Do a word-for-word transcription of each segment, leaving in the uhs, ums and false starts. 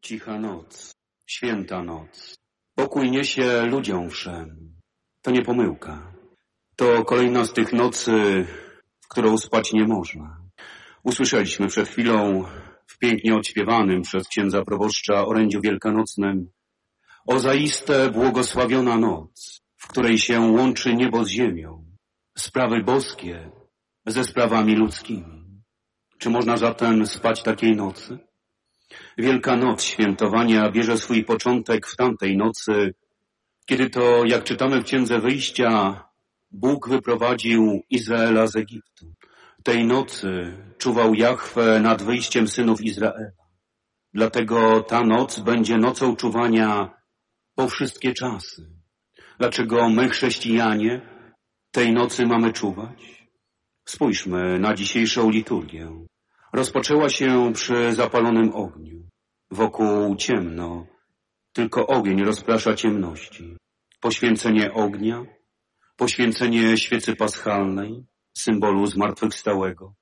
Cicha noc, święta noc. Pokój niesie ludziom wszem. To nie pomyłka. To kolejna z tych nocy, w którą spać nie można. Usłyszeliśmy przed chwilą w pięknie odśpiewanym przez księdza proboszcza orędziu wielkanocnym o zaiste błogosławiona noc, w której się łączy niebo z ziemią, sprawy boskie ze sprawami ludzkimi. Czy można zatem spać takiej nocy? Wielka noc świętowania bierze swój początek w tamtej nocy, kiedy to, jak czytamy w Księdze Wyjścia, Bóg wyprowadził Izraela z Egiptu. Tej nocy czuwał Jahwe nad wyjściem synów Izraela. Dlatego ta noc będzie nocą czuwania po wszystkie czasy. Dlaczego my, chrześcijanie, tej nocy mamy czuwać? Spójrzmy na dzisiejszą liturgię. Rozpoczęła się przy zapalonym ogniu. Wokół ciemno, tylko ogień rozprasza ciemności. Poświęcenie ognia, poświęcenie świecy paschalnej, symbolu zmartwychwstałego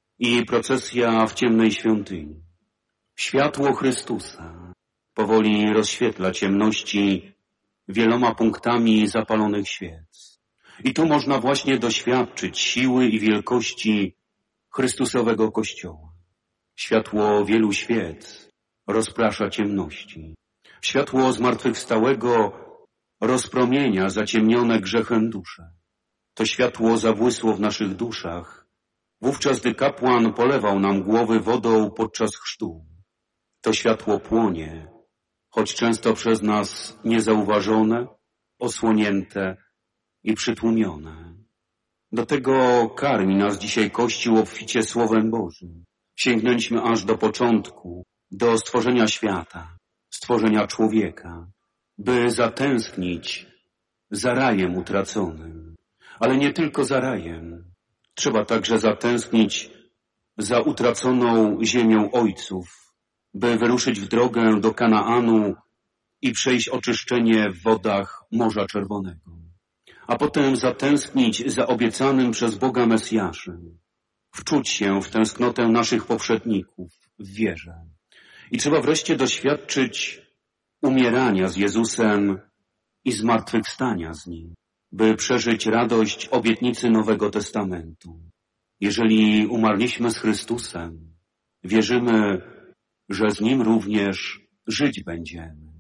i procesja w ciemnej świątyni. Światło Chrystusa powoli rozświetla ciemności wieloma punktami zapalonych świec. I tu można właśnie doświadczyć siły i wielkości Chrystusowego Kościoła. Światło wielu świec rozprasza ciemności. Światło zmartwychwstałego rozpromienia zaciemnione grzechem dusze. To światło zabłysło w naszych duszach, wówczas gdy kapłan polewał nam głowy wodą podczas chrztu. To światło płonie, choć często przez nas niezauważone, osłonięte i przytłumione. Do tego karmi nas dzisiaj Kościół obficie Słowem Bożym. Sięgnęliśmy aż do początku, do stworzenia świata, stworzenia człowieka, by zatęsknić za rajem utraconym. Ale nie tylko za rajem. Trzeba także zatęsknić za utraconą ziemią ojców, by wyruszyć w drogę do Kanaanu i przejść oczyszczenie w wodach Morza Czerwonego. A potem zatęsknić za obiecanym przez Boga Mesjaszem, wczuć się w tęsknotę naszych poprzedników w wierze. I trzeba wreszcie doświadczyć umierania z Jezusem i zmartwychwstania z Nim, by przeżyć radość obietnicy Nowego Testamentu. Jeżeli umarliśmy z Chrystusem, wierzymy, że z Nim również żyć będziemy.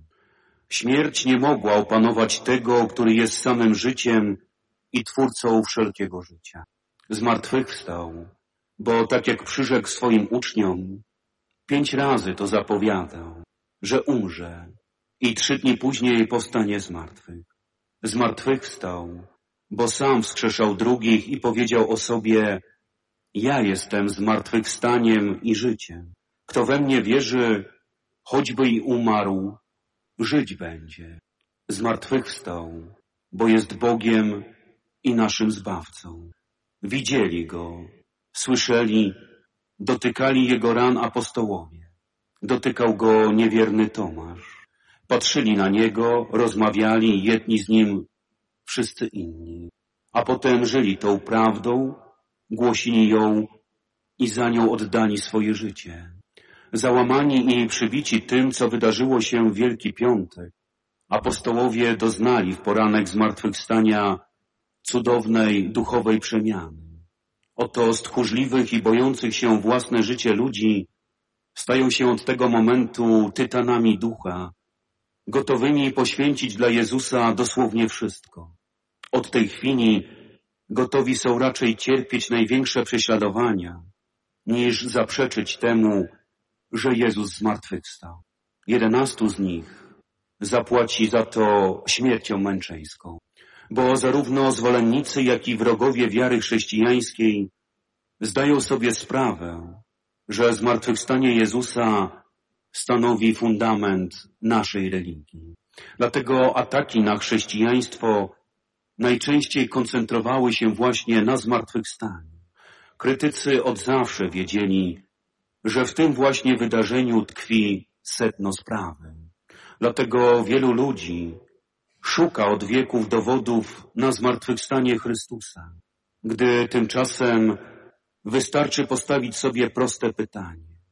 Śmierć nie mogła opanować tego, który jest samym życiem i twórcą wszelkiego życia. Zmartwychwstał, bo tak jak przyrzekł swoim uczniom, pięć razy to zapowiadał, że umrze i trzy dni później powstanie z martwych. Zmartwychwstał, bo sam wskrzeszał drugich i powiedział o sobie: ja jestem zmartwychwstaniem i życiem. Kto we mnie wierzy, choćby i umarł, żyć będzie. Zmartwychwstał, bo jest Bogiem i naszym Zbawcą. Widzieli Go, słyszeli, dotykali Jego ran apostołowie. Dotykał Go niewierny Tomasz. Patrzyli na Niego, rozmawiali jedni z Nim, wszyscy inni. A potem żyli tą prawdą, głosili ją i za nią oddali swoje życie. Załamani i przybici tym, co wydarzyło się w Wielki Piątek, apostołowie doznali w poranek zmartwychwstania cudownej duchowej przemiany. Oto z tchórzliwych i bojących się własne życie ludzi stają się od tego momentu tytanami ducha, gotowymi poświęcić dla Jezusa dosłownie wszystko. Od tej chwili gotowi są raczej cierpieć największe prześladowania, niż zaprzeczyć temu, że Jezus zmartwychwstał. Jedenastu z nich zapłaci za to śmiercią męczeńską, bo zarówno zwolennicy, jak i wrogowie wiary chrześcijańskiej zdają sobie sprawę, że zmartwychwstanie Jezusa stanowi fundament naszej religii. Dlatego ataki na chrześcijaństwo najczęściej koncentrowały się właśnie na zmartwychwstaniu. Krytycy od zawsze wiedzieli, że w tym właśnie wydarzeniu tkwi sedno sprawy. Dlatego wielu ludzi szuka od wieków dowodów na zmartwychwstanie Chrystusa, gdy tymczasem wystarczy postawić sobie proste pytanie.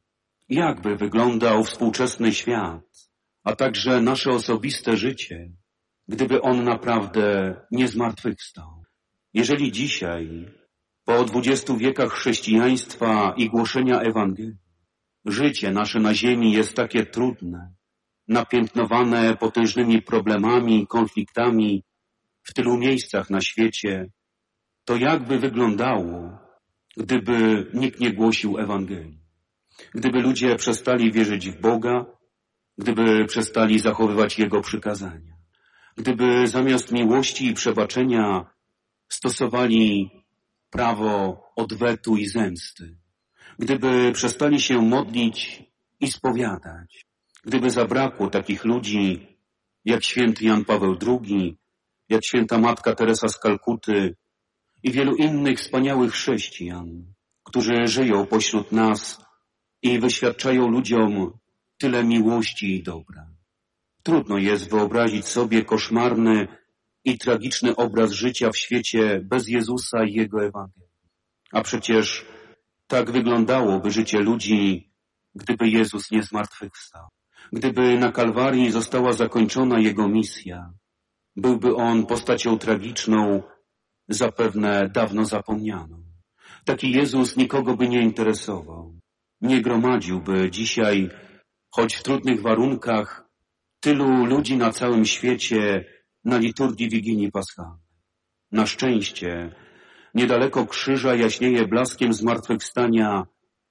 jakby wyglądał współczesny świat, a także nasze osobiste życie, gdyby On naprawdę nie zmartwychwstał. Jeżeli dzisiaj, po dwudziestu wiekach chrześcijaństwa i głoszenia Ewangelii, życie nasze na ziemi jest takie trudne, napiętnowane potężnymi problemami, konfliktami w tylu miejscach na świecie, to jakby wyglądało, gdyby nikt nie głosił Ewangelii, gdyby ludzie przestali wierzyć w Boga, gdyby przestali zachowywać Jego przykazania, gdyby zamiast miłości i przebaczenia stosowali prawo odwetu i zemsty, gdyby przestali się modlić i spowiadać, gdyby zabrakło takich ludzi jak święty Jan Paweł drugi, jak święta Matka Teresa z Kalkuty i wielu innych wspaniałych chrześcijan, którzy żyją pośród nas i wyświadczają ludziom tyle miłości i dobra. Trudno jest wyobrazić sobie koszmarny i tragiczny obraz życia w świecie bez Jezusa i Jego Ewangelii. A przecież tak wyglądałoby życie ludzi, gdyby Jezus nie zmartwychwstał. Gdyby na Kalwarii została zakończona Jego misja, byłby On postacią tragiczną, zapewne dawno zapomnianą. Taki Jezus nikogo by nie interesował. Nie gromadziłby dzisiaj, choć w trudnych warunkach, tylu ludzi na całym świecie na liturgii Wigilii Paschalnej. Na szczęście, niedaleko krzyża jaśnieje blaskiem zmartwychwstania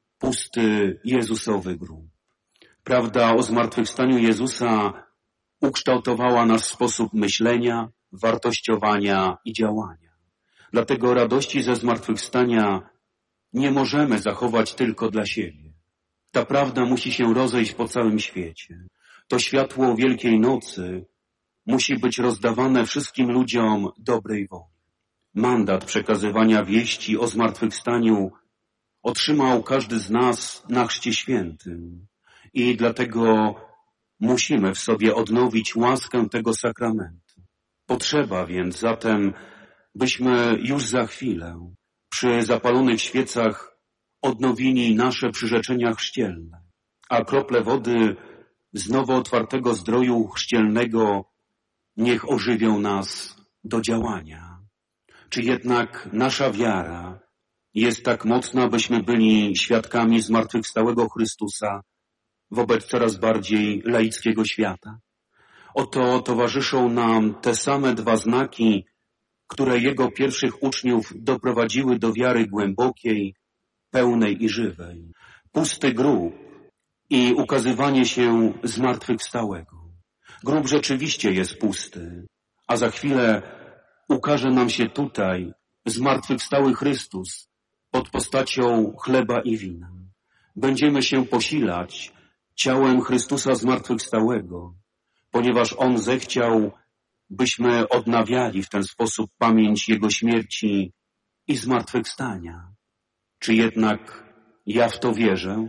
pusty Jezusowy grób. Prawda o zmartwychwstaniu Jezusa ukształtowała nasz sposób myślenia, wartościowania i działania. Dlatego radości ze zmartwychwstania nie możemy zachować tylko dla siebie. Ta prawda musi się rozejść po całym świecie. To światło Wielkiej Nocy musi być rozdawane wszystkim ludziom dobrej woli. Mandat przekazywania wieści o zmartwychwstaniu otrzymał każdy z nas na Chrzcie Świętym i dlatego musimy w sobie odnowić łaskę tego sakramentu. Potrzeba więc zatem, byśmy już za chwilę przy zapalonych świecach odnowili nasze przyrzeczenia chrzcielne, a krople wody z nowo otwartego zdroju chrzcielnego niech ożywią nas do działania. Czy jednak nasza wiara jest tak mocna, byśmy byli świadkami zmartwychwstałego Chrystusa wobec coraz bardziej laickiego świata? Oto towarzyszą nam te same dwa znaki, które Jego pierwszych uczniów doprowadziły do wiary głębokiej, pełnej i żywej. Pusty grób i ukazywanie się zmartwychwstałego. Grób rzeczywiście jest pusty, a za chwilę ukaże nam się tutaj zmartwychwstały Chrystus pod postacią chleba i wina. Będziemy się posilać ciałem Chrystusa zmartwychwstałego, ponieważ On zechciał, byśmy odnawiali w ten sposób pamięć Jego śmierci i zmartwychwstania. Czy jednak ja w to wierzę?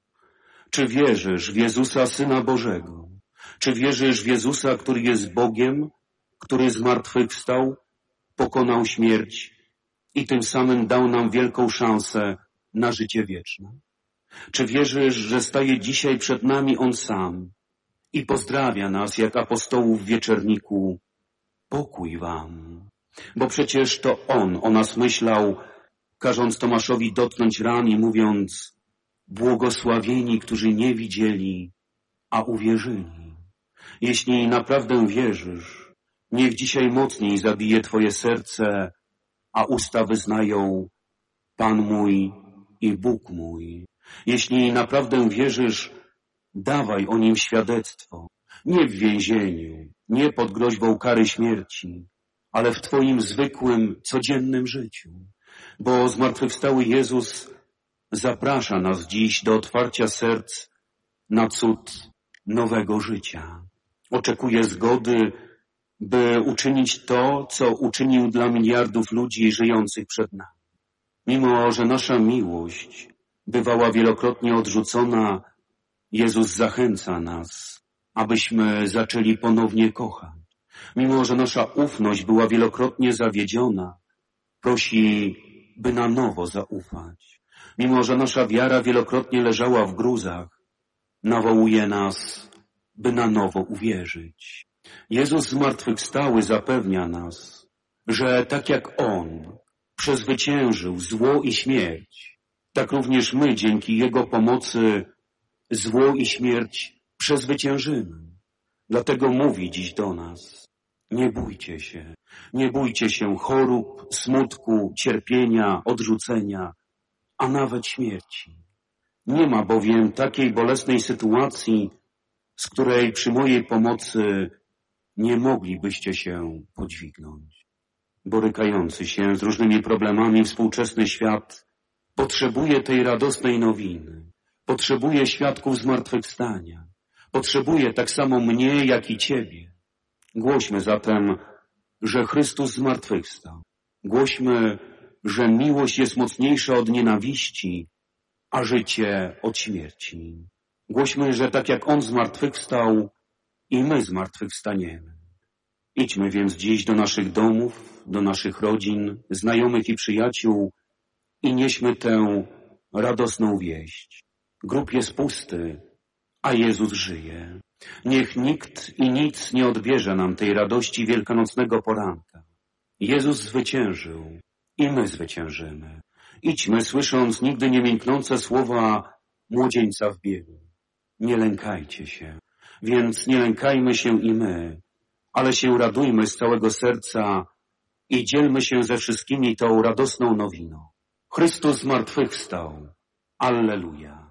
Czy wierzysz w Jezusa, Syna Bożego? Czy wierzysz w Jezusa, który jest Bogiem, który zmartwychwstał, pokonał śmierć i tym samym dał nam wielką szansę na życie wieczne? Czy wierzysz, że staje dzisiaj przed nami On sam i pozdrawia nas jak apostołów w wieczerniku? Pokój wam. Bo przecież to On o nas myślał, każąc Tomaszowi dotknąć ran i mówiąc: błogosławieni, którzy nie widzieli, a uwierzyli. Jeśli naprawdę wierzysz, niech dzisiaj mocniej zabije Twoje serce, a usta wyznają: Pan mój i Bóg mój. Jeśli naprawdę wierzysz, dawaj o Nim świadectwo. Nie w więzieniu, nie pod groźbą kary śmierci, ale w Twoim zwykłym, codziennym życiu. Bo zmartwychwstały Jezus zaprasza nas dziś do otwarcia serc na cud nowego życia. Oczekuje zgody, by uczynić to, co uczynił dla miliardów ludzi żyjących przed nami. Mimo że nasza miłość bywała wielokrotnie odrzucona, Jezus zachęca nas, abyśmy zaczęli ponownie kochać. Mimo że nasza ufność była wielokrotnie zawiedziona, prosi, by na nowo zaufać. Mimo że nasza wiara wielokrotnie leżała w gruzach, nawołuje nas, by na nowo uwierzyć. Jezus zmartwychwstały zapewnia nas, że tak jak On przezwyciężył zło i śmierć, tak również my dzięki Jego pomocy zło i śmierć przezwyciężymy. Dlatego mówi dziś do nas: nie bójcie się, nie bójcie się chorób, smutku, cierpienia, odrzucenia, a nawet śmierci. Nie ma bowiem takiej bolesnej sytuacji, z której przy mojej pomocy nie moglibyście się podźwignąć. Borykający się z różnymi problemami współczesny świat potrzebuje tej radosnej nowiny, potrzebuje świadków zmartwychwstania, potrzebuje tak samo mnie, jak i Ciebie. Głośmy zatem, że Chrystus zmartwychwstał. Głośmy, że miłość jest mocniejsza od nienawiści, a życie od śmierci. Głośmy, że tak jak On zmartwychwstał, i my zmartwychwstaniemy. Idźmy więc dziś do naszych domów, do naszych rodzin, znajomych i przyjaciół i nieśmy tę radosną wieść. Grób jest pusty, a Jezus żyje. Niech nikt i nic nie odbierze nam tej radości wielkanocnego poranka. Jezus zwyciężył i my zwyciężymy. Idźmy, słysząc nigdy nie mięknące słowa młodzieńca w biegu. Nie lękajcie się, więc nie lękajmy się i my, ale się radujmy z całego serca i dzielmy się ze wszystkimi tą radosną nowiną. Chrystus zmartwychwstał. Alleluja.